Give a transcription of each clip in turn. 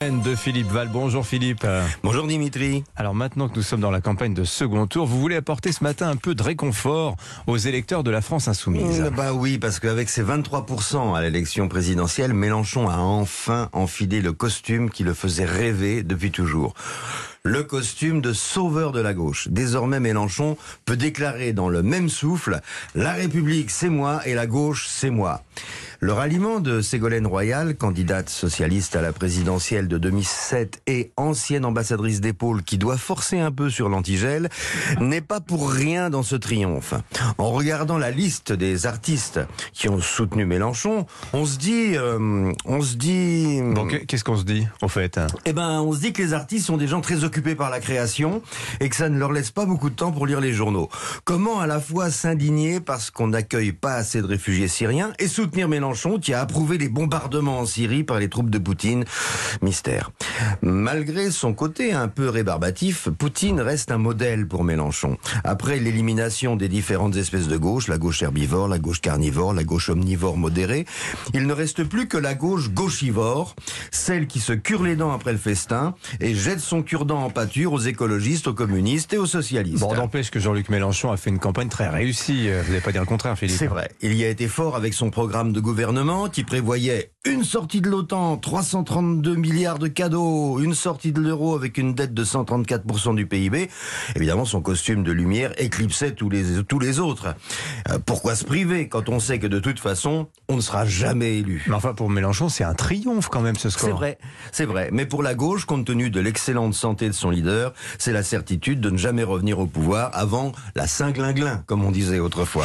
De Philippe Val. Bonjour Philippe. Bonjour Dimitri. Alors maintenant que nous sommes dans la campagne de second tour, vous voulez apporter ce matin un peu de réconfort aux électeurs de la France insoumise. Bah oui, parce qu'avec ses 23% à l'élection présidentielle, Mélenchon a enfin enfilé le costume qui le faisait rêver depuis toujours. Le costume de sauveur de la gauche. Désormais, Mélenchon peut déclarer dans le même souffle « La République, c'est moi et la gauche, c'est moi ». Le ralliement de Ségolène Royal, candidate socialiste à la présidentielle de 2007 et ancienne ambassadrice des pôles qui doit forcer un peu sur l'antigel, n'est pas pour rien dans ce triomphe. En regardant la liste des artistes qui ont soutenu Mélenchon, on se dit... Bon, qu'est-ce qu'on se dit, au fait? Eh ben, on se dit que les artistes sont des gens très occupés par la création et que ça ne leur laisse pas beaucoup de temps pour lire les journaux. Comment à la fois s'indigner parce qu'on n'accueille pas assez de réfugiés syriens et soutenir Mélenchon qui a approuvé les bombardements en Syrie par les troupes de Poutine? Mystère. Malgré son côté un peu rébarbatif, Poutine reste un modèle pour Mélenchon. Après l'élimination des différentes espèces de gauche, la gauche herbivore, la gauche carnivore, la gauche omnivore modérée, il ne reste plus que la gauche gauchivore, celle qui se cure les dents après le festin et jette son cure-dent en pâture aux écologistes, aux communistes et aux socialistes. Bon, n'empêche que Jean-Luc Mélenchon a fait une campagne très réussie. Vous n'allez pas dire le contraire, Philippe. C'est vrai. Il y a été fort avec son programme de gouvernement qui prévoyait une sortie de l'OTAN, 332 milliards de cadeaux, une sortie de l'euro avec une dette de 134% du PIB. Évidemment, son costume de lumière éclipsait tous les autres. Pourquoi se priver quand on sait que de toute façon, on ne sera jamais élu? Mais enfin, pour Mélenchon, c'est un triomphe quand même, ce score. C'est vrai. Mais pour la gauche, compte tenu de l'excellente santé de son leader, c'est la certitude de ne jamais revenir au pouvoir avant la Saint-Glinglin, comme on disait autrefois.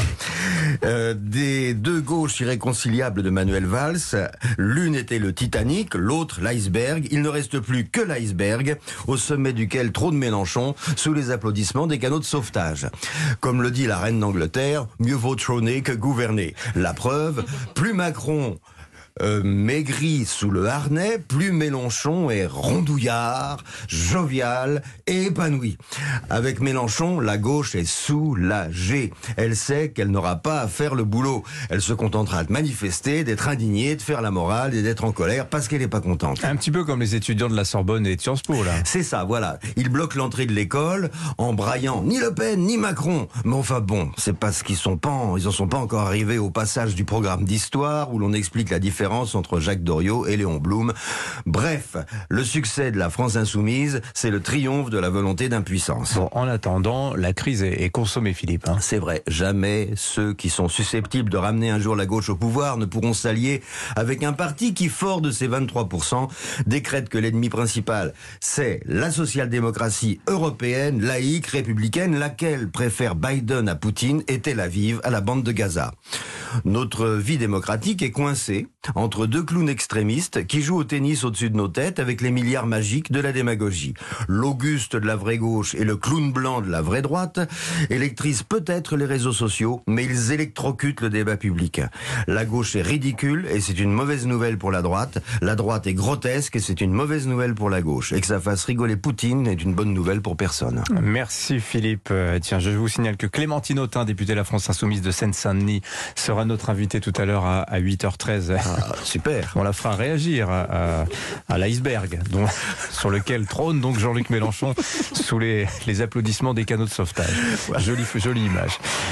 Des deux gauches irréconciliables de Manuel Valls, l'une était le Titanic, l'autre l'iceberg. Il ne reste plus que l'iceberg, au sommet duquel trône Mélenchon, sous les applaudissements des canots de sauvetage. Comme le dit la reine d'Angleterre, mieux vaut trôner que gouverner. La preuve, plus Macron maigri sous le harnais, plus Mélenchon est rondouillard, jovial et épanoui. Avec Mélenchon, la gauche est soulagée. Elle sait qu'elle n'aura pas à faire le boulot. Elle se contentera de manifester, d'être indignée, de faire la morale et d'être en colère parce qu'elle n'est pas contente. Un petit peu comme les étudiants de la Sorbonne et de Sciences Po, là. C'est ça, voilà. Ils bloquent l'entrée de l'école en braillant ni Le Pen ni Macron. Mais enfin bon, c'est parce qu'ils en sont pas encore arrivés au passage du programme d'histoire où l'on explique la différence entre Jacques Doriot et Léon Blum. Bref, le succès de la France insoumise, c'est le triomphe de la volonté d'impuissance. Bon, en attendant, la crise est consommée, Philippe. C'est vrai, jamais ceux qui sont susceptibles de ramener un jour la gauche au pouvoir ne pourront s'allier avec un parti qui, fort de ses 23%, décrète que l'ennemi principal, c'est la social-démocratie européenne, laïque, républicaine, laquelle préfère Biden à Poutine et Tel Aviv à la bande de Gaza. Notre vie démocratique est coincée entre deux clowns extrémistes qui jouent au tennis au-dessus de nos têtes avec les milliards magiques de la démagogie. L'Auguste de la vraie gauche et le clown blanc de la vraie droite électrisent peut-être les réseaux sociaux, mais ils électrocutent le débat public. La gauche est ridicule et c'est une mauvaise nouvelle pour la droite. La droite est grotesque et c'est une mauvaise nouvelle pour la gauche. Et que ça fasse rigoler Poutine est une bonne nouvelle pour personne. Merci Philippe. Tiens, je vous signale que Clémentine Autain, députée de la France Insoumise de Seine-Saint-Denis, sera notre invitée tout à l'heure à 8h13. Ah, super. On la fera réagir à l'iceberg, sur lequel trône donc Jean-Luc Mélenchon sous les applaudissements des canots de sauvetage. Jolie image.